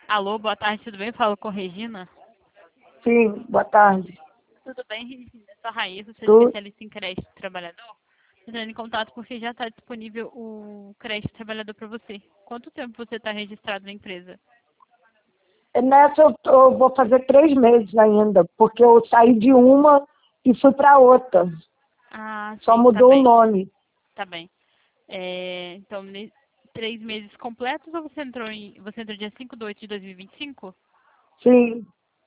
Alô, boa tarde, tudo bem? Falo com Regina. Sim, boa tarde. Tudo bem, Regina? Eu sou a Raíssa, sou Tu, especialista em crédito trabalhador. Entrando em contato porque já está disponível o crédito trabalhador para você. Quanto tempo você está registrado na empresa? nessa eu vou fazer 3 meses ainda, porque eu saí de uma e fui para outra. Ah, Só sim, tá mudou o bem, nome. tá bem. Então, 3 meses completos ou você entrou dia 5/8 de 2025? Sim.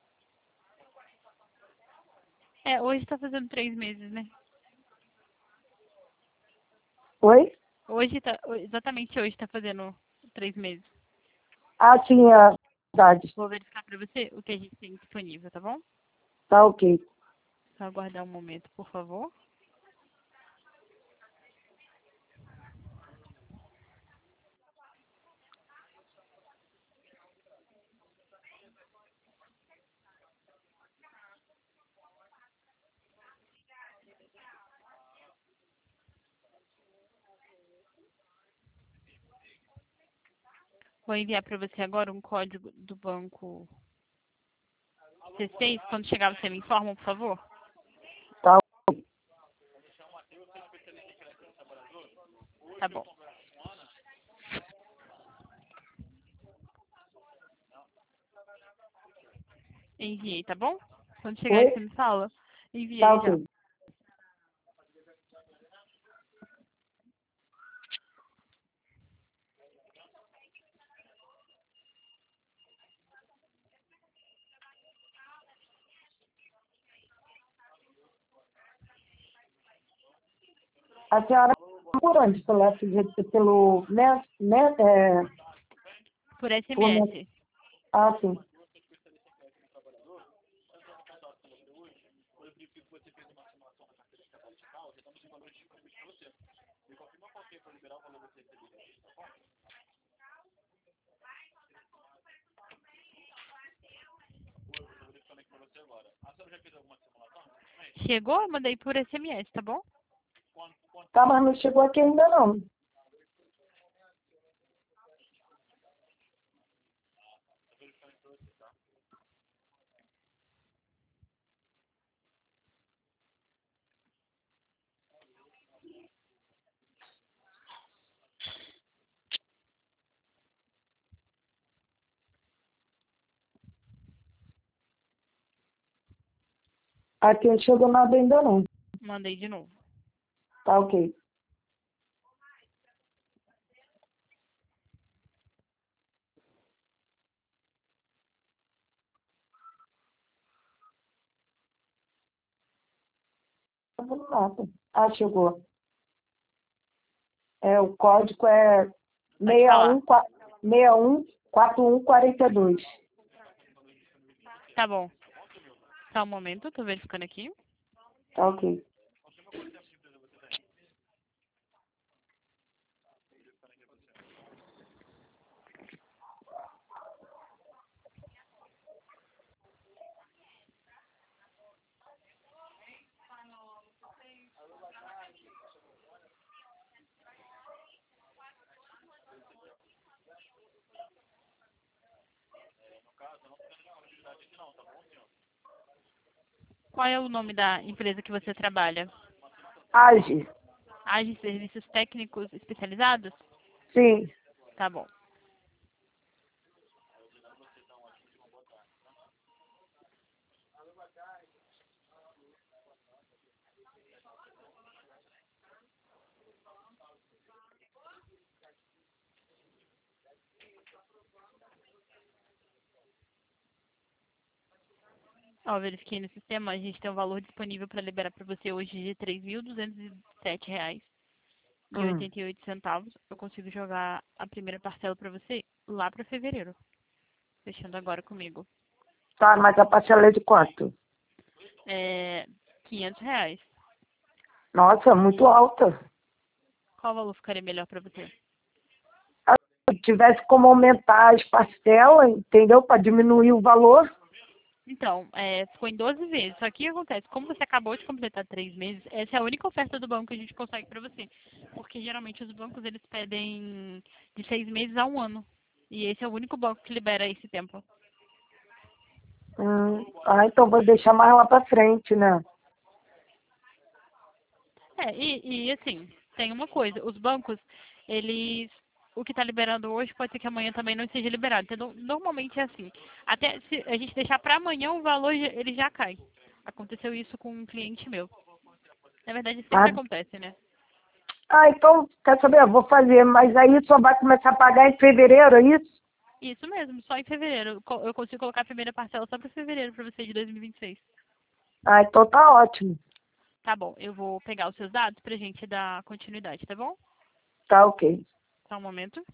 Hoje está fazendo 3 meses, né? Oi? Exatamente hoje está fazendo 3 meses. Ah, sim, é verdade. Vou verificar para você o que a gente tem disponível, tá bom? Tá ok. Só aguardar um momento, por favor. Vou enviar para você agora um código do banco C6. Quando chegar, você me informa, por favor? Tá. Tá bom. Enviei, tá bom? Quando chegar aí, Oi? você me fala. Tá Enviei já. ok. A senhora por onde? Pelo FGC, pelo Por por SMS. Ah, sim. Chegou? Eu mandei por SMS, tá bom? Tá, mas não chegou aqui ainda não. Aqui não chegou nada ainda não. Mandei de novo. Tá ok. Não tá vendo nada. Ah, chegou. O código é Pode falar. 614142. Tá bom. Só um momento, tô verificando aqui. Tá ok. Qual é o nome da empresa que você trabalha? Age. Age Serviços Técnicos Especializados? Sim. Tá bom. Ó, verifiquei no sistema, a gente tem um valor disponível para liberar para você hoje de Hum. R$ 3.207,88. Eu consigo jogar a primeira parcela para você lá para fevereiro. Fechando agora comigo. Tá, mas a parcela é de quanto? R$ 500. Nossa, muito alta. Qual valor ficaria melhor para você? Se tivesse como aumentar as parcelas, entendeu? Para diminuir o valor. Então, ficou em 12 vezes. Só que o que acontece? Como você acabou de completar 3 meses, essa é a única oferta do banco que a gente consegue para você. Porque geralmente os bancos eles pedem de 6 meses a um ano. E esse é o único banco que libera esse tempo. Então vou deixar mais lá pra frente, né? Assim, tem uma coisa, os bancos, o que está liberando hoje pode ser que amanhã também não seja liberado. Então, normalmente é assim. Até se a gente deixar para amanhã, o valor ele já cai. Aconteceu isso com um cliente meu. Na verdade, sempre Ah, acontece, né? então, quer saber? Eu vou fazer, mas aí só vai começar a pagar em fevereiro, é isso? Isso mesmo, só em fevereiro. Eu consigo colocar a primeira parcela só para fevereiro para você de 2026. Então tá ótimo. Tá bom, eu vou pegar os seus dados pra gente dar continuidade, tá bom? Tá ok. Só um momento.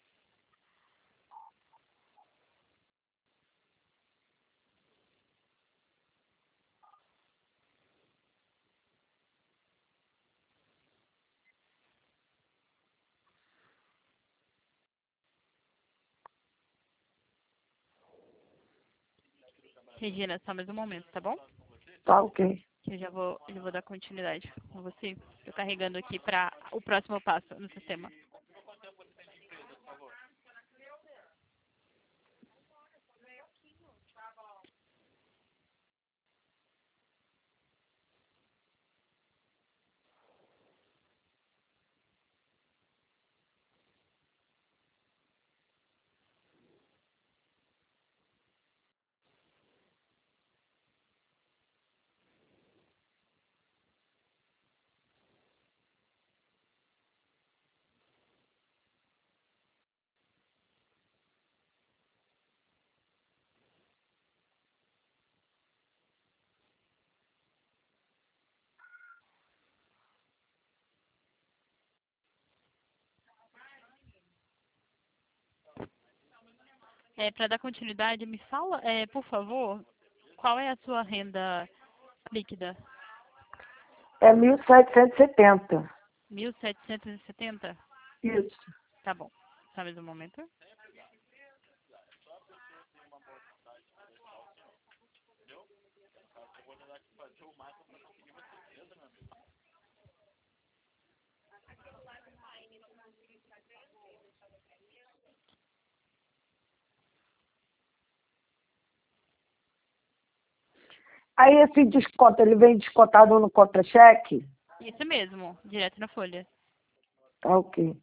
Regina, só mais um momento, tá bom? Tá ok. Que eu vou dar continuidade com você. Tô carregando aqui para o próximo passo no sistema. Para dar continuidade, me fala, por favor, qual é a sua renda líquida? É 1.770. 1.770. Isso. Tá bom. Só mais um momento. Aí esse desconto, ele vem descontado no contra-cheque? Isso mesmo, direto na folha. Tá ok.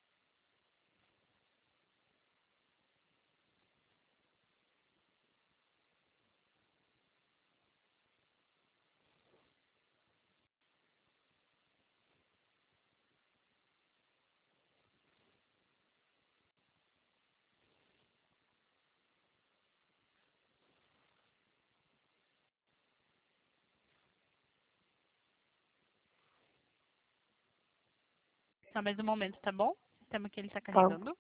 Só mais um momento, tá bom? O sistema que ele está Tá. carregando.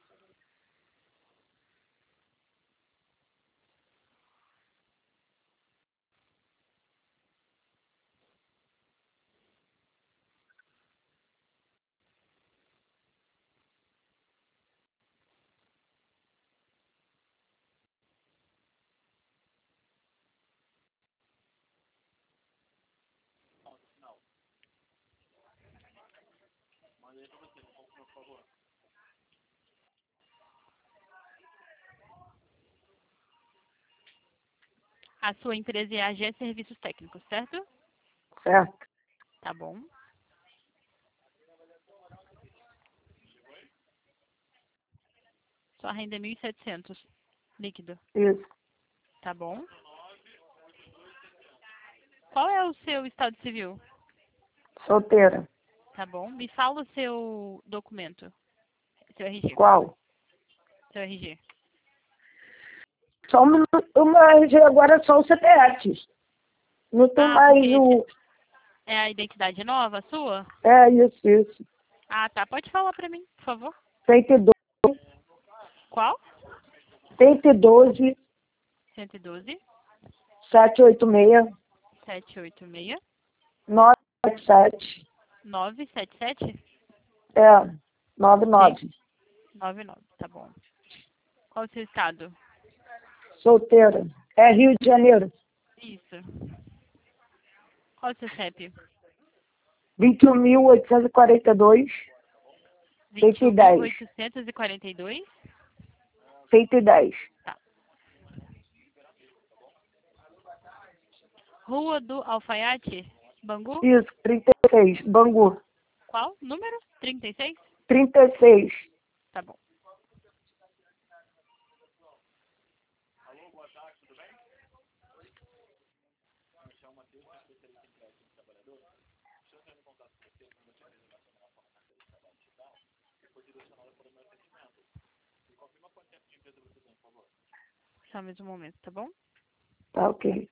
A sua empresa é a AG Serviços Técnicos, certo? Certo. Tá bom. Sua renda é 1.700 líquido. Isso. Tá bom. Qual é o seu estado civil? Solteira. Tá bom. Me fala o seu documento. Seu RG. Qual? Seu RG. Só uma RG, agora é só o CPF. Não tem Porque mais esse o... é a identidade nova sua? É isso, isso. Ah, tá. Pode falar pra mim, por favor. 112, Qual? 112, 112 786, 786 977. 977 É, Sim. 99. 99. Tá bom. Qual o seu estado? Solteira. É Rio de Janeiro. Isso. Qual o seu CEP? 21.842, 110. 21.842 110. Tá. Rua do Alfaiate, Bangu? Isso, 36, Bangu. Qual? Número? 36? 36. Tá bom. Só mais um momento, tá bom? Tá ok.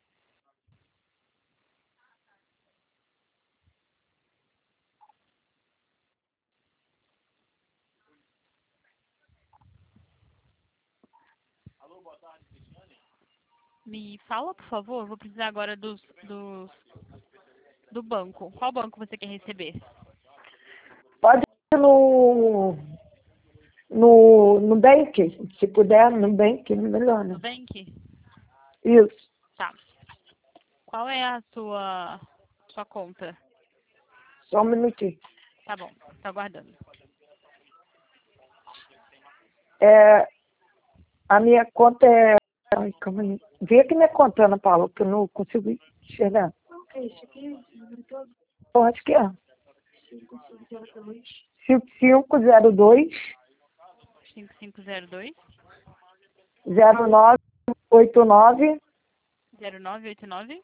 Me fala, por favor, eu vou precisar agora do banco. Qual banco você quer receber? Pode ir no Bank, se puder, no Bank, melhor, né? Nubank? Isso. Tá. Qual é a sua conta? Só um minutinho. Tá bom, tá aguardando. A minha conta é... Ai, calma aí. Vê aqui minha conta, Ana Paula, que eu não consigo enxergar. Eu acho que é. 5502 5502 0989 0989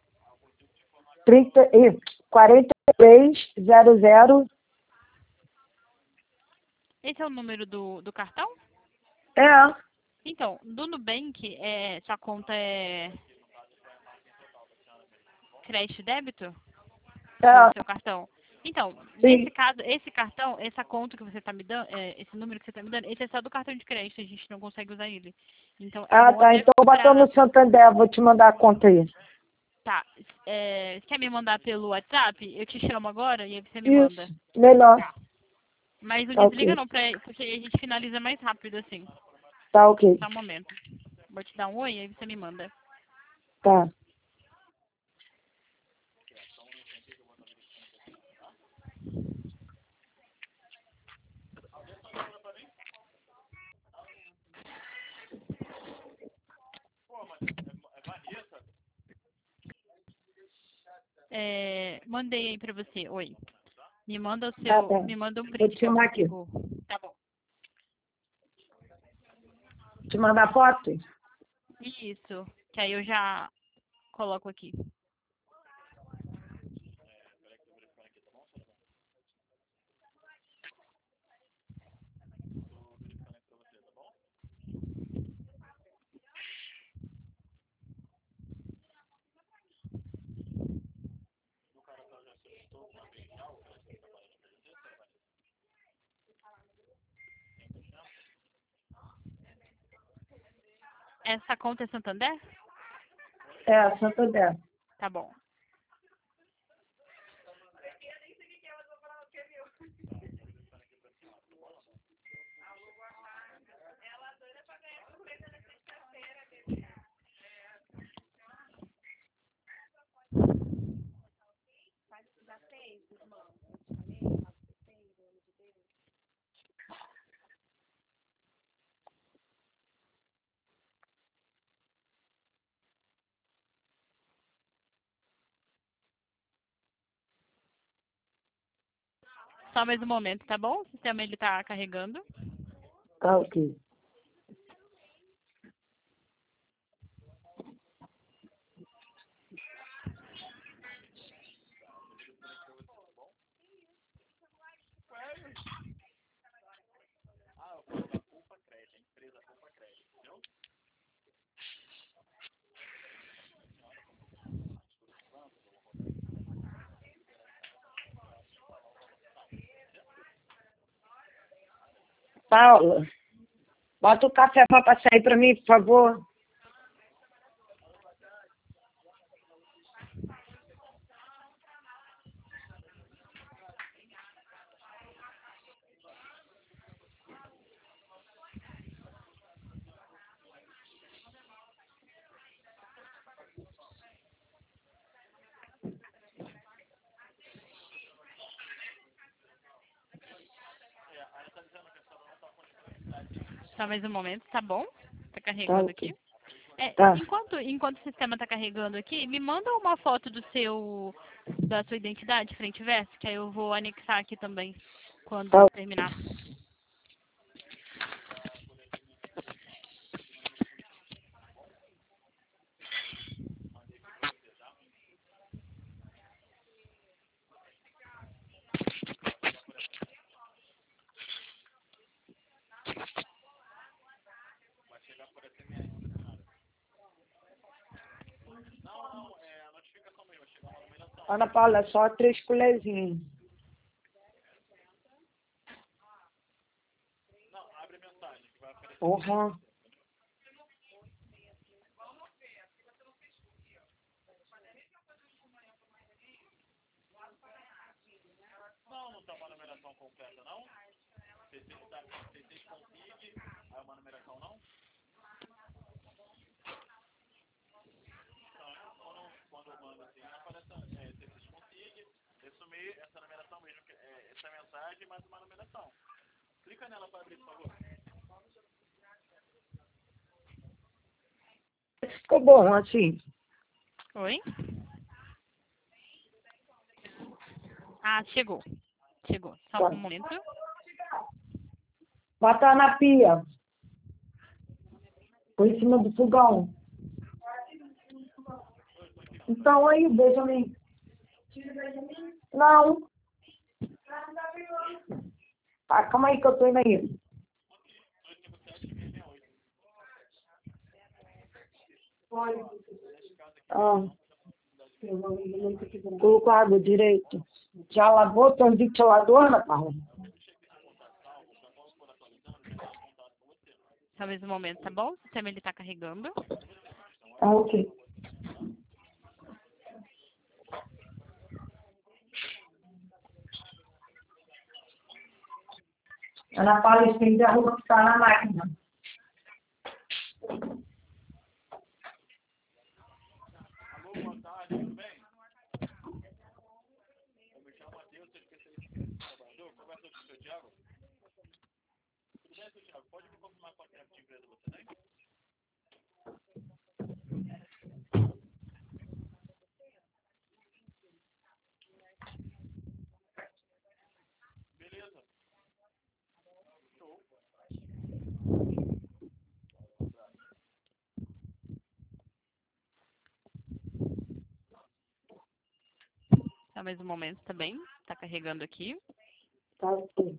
4300. Esse é o número do cartão? É, Então, do Nubank, sua conta é crédito e débito? Do é, seu cartão? Então, sim. nesse caso, esse cartão, essa conta que você está me dando, esse número que você está me dando, esse é só do cartão de crédito, a gente não consegue usar ele. Então, é Ah, bom tá. até Então bateu pra... no Santander, vou te mandar a conta aí. Tá, você quer me mandar pelo WhatsApp? Eu te chamo agora e aí você me manda. Isso, melhor. Tá. Mas não Tá desliga ok. não, porque a gente finaliza mais rápido assim. Tá ok. Só um momento. Vou te dar um oi e aí você me manda. Tá. Mandei aí pra você. Oi. Me manda Tá, tá. me manda um Vou print te que eu chamar aqui. consigo. Tá bom. Te mandar foto? Isso. Que aí eu já coloco aqui. Essa conta é Santander? É, Santander. Tá bom. Só mais um momento, tá bom? O sistema ele tá carregando. Tá ok. Paula, bota o café para passar aí para mim, por favor. Só mais um momento, tá bom? Tá Tá, carregando ok. aqui. Tá. Enquanto o sistema tá carregando aqui, me manda uma foto da sua identidade, frente e verso, que aí eu vou anexar aqui também, quando Tá. terminar. Ana Paula, só 3 colherzinhas. Porra. Ficou bom, assim. Oi? Ah, chegou. Chegou. Só Tá. um momento. Bota na pia. Põe em cima do fogão. Então aí, Benjamin. Não. Tá, calma aí que eu tô indo aí. Ah. Colocou água direito. Já lavou teu ventilador, Ana Paula? Só mais um momento, tá bom? O sistema ele tá carregando. Ah, ok. Ana Paula estende a roupa que tá na máquina. Só mais um momento também. Tá carregando aqui. Tá, ok.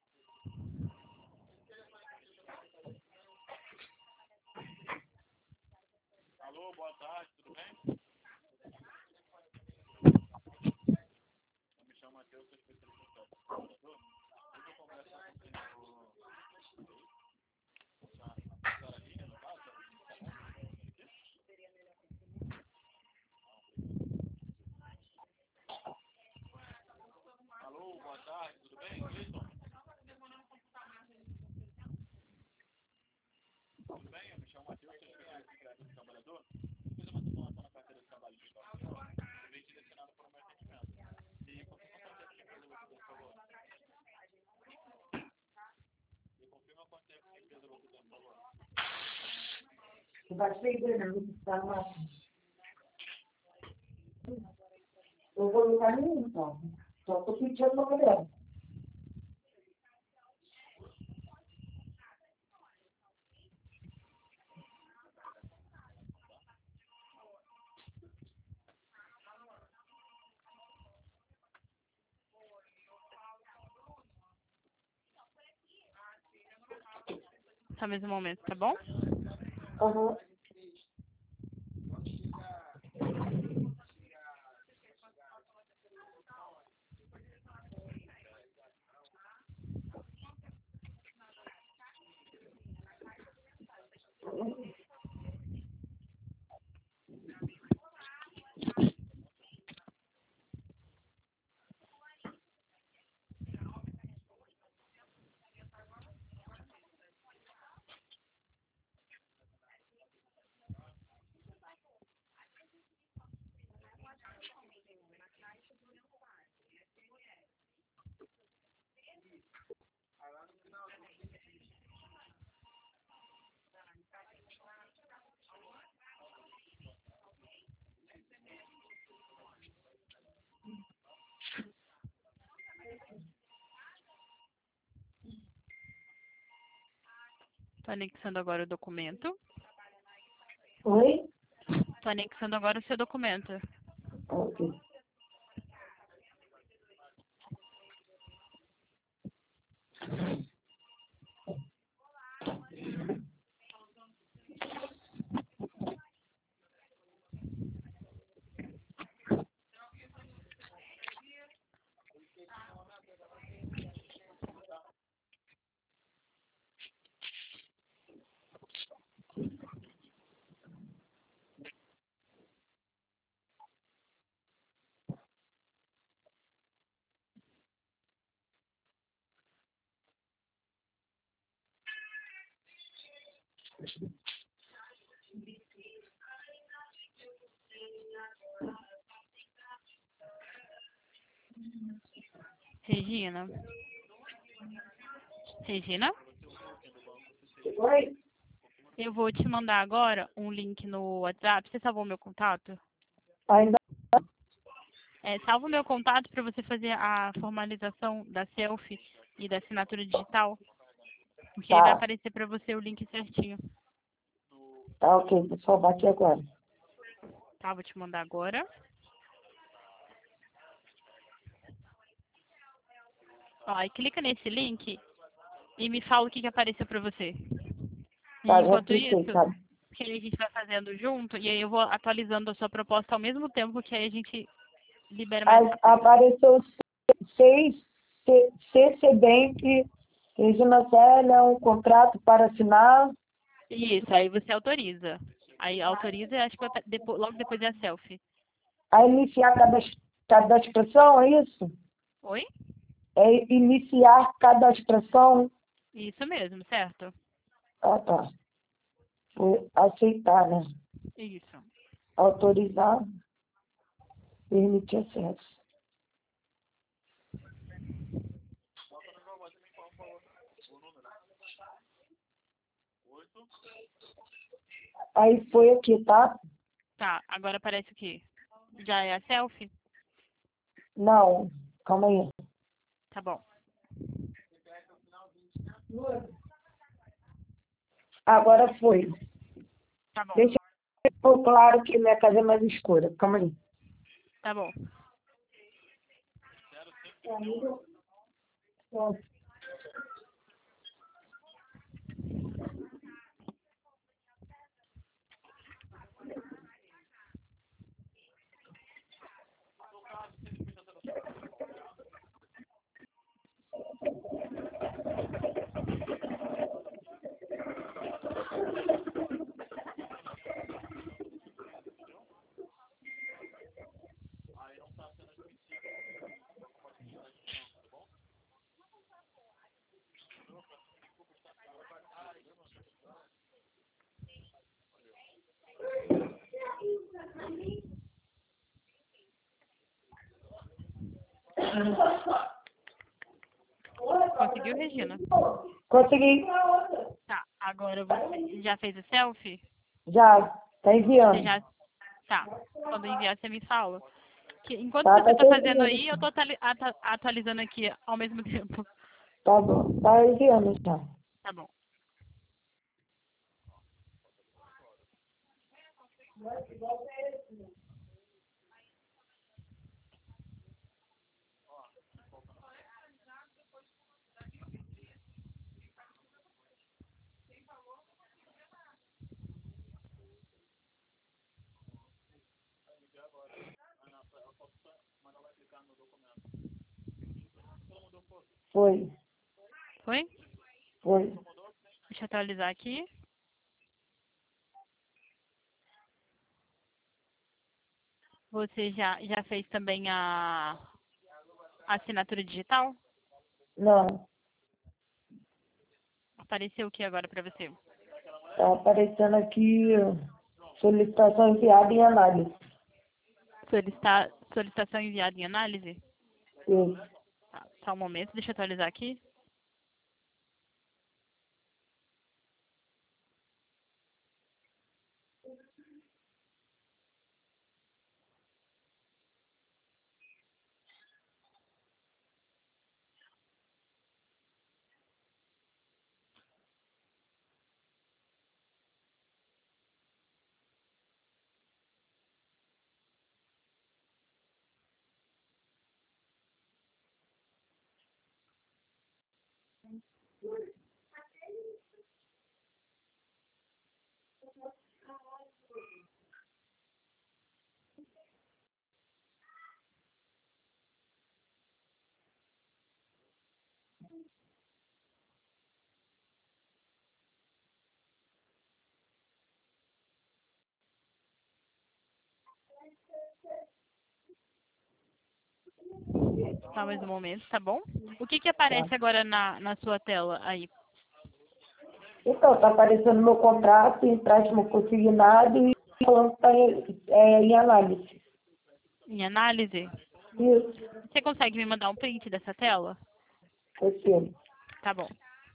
Não vai ser não, tá na máquina. Eu vou lugar nenhum, então. Só tô pedindo pra mulher. Só mais um momento, tá bom? Aham. Tô anexando agora o documento. Oi? Tô anexando agora o seu documento. Ok. Regina? Regina? Oi? Eu vou te mandar agora um link no WhatsApp. Você salvou meu contato? Ainda Salva o meu contato para você fazer a formalização da selfie e da assinatura digital. Porque aí vai tá. aparecer para você o link certinho. Tá ok, vou salvar aqui agora. Tá, vou te mandar agora. Ó, aí clica nesse link e me fala o que apareceu para você. E Tá, já enquanto cliquei, isso, tá? que aí a gente vai fazendo junto e aí eu vou atualizando a sua proposta ao mesmo tempo que aí a gente libera mais rápido. Apareceu 6 CC Bank, Regina Célia, um contrato para assinar. Isso, aí você autoriza. Aí autoriza e acho que logo depois é a selfie. A iniciar cadastração, é isso? Oi? É iniciar cadastração. Isso mesmo, certo? Ah, tá. Vou aceitar, né? Isso. Autorizar, permitir acesso. Aí foi aqui, tá? Tá, agora aparece o quê? Já é a selfie? Não, calma aí. Tá bom. Agora foi. Tá bom. Deixa eu pôr claro que minha casa é mais escura. Calma aí. Tá bom. Conseguiu, Regina? Consegui. Tá, agora você já fez a selfie? Já. Tá Você enviando. já. Tá. Quando enviar, você me fala. Que enquanto Tá, você tá tá fazendo enviando. aí, eu tô atualizando aqui ao mesmo tempo. Tá bom. Tá enviando já. Tá bom. Foi. Foi? Foi. Deixa eu atualizar aqui. Você já fez também a assinatura digital? Não. Apareceu o que agora pra você? Tá aparecendo aqui solicitação enviada em análise. Solicitação enviada em análise? Sim. Tá, só um momento, deixa eu atualizar aqui. Só mais um momento, tá bom? O que Tá. aparece agora na sua tela aí? Então, está aparecendo meu contrato, empréstimo consignado e falando que está em análise. Em análise? Isso, Você consegue me mandar um print dessa tela? esse. Tá bom.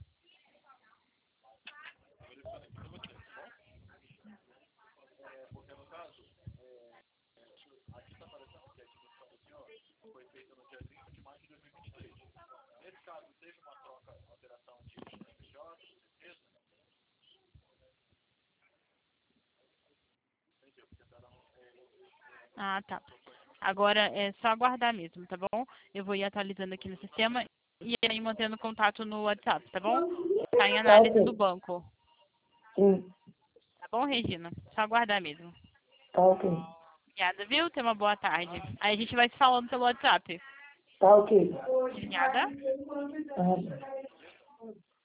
Ah, tá. Agora é só aguardar mesmo, tá bom? Eu vou ir atualizando aqui no sistema e aí mantendo contato no WhatsApp, tá bom? Tá em Tá análise do ok. banco. Sim, Tá bom, Regina? Só aguardar mesmo. tá ok. Obrigada, viu? Tenha uma boa tarde. Aí a gente vai se falando pelo WhatsApp. Tá ok. Obrigada. Ah.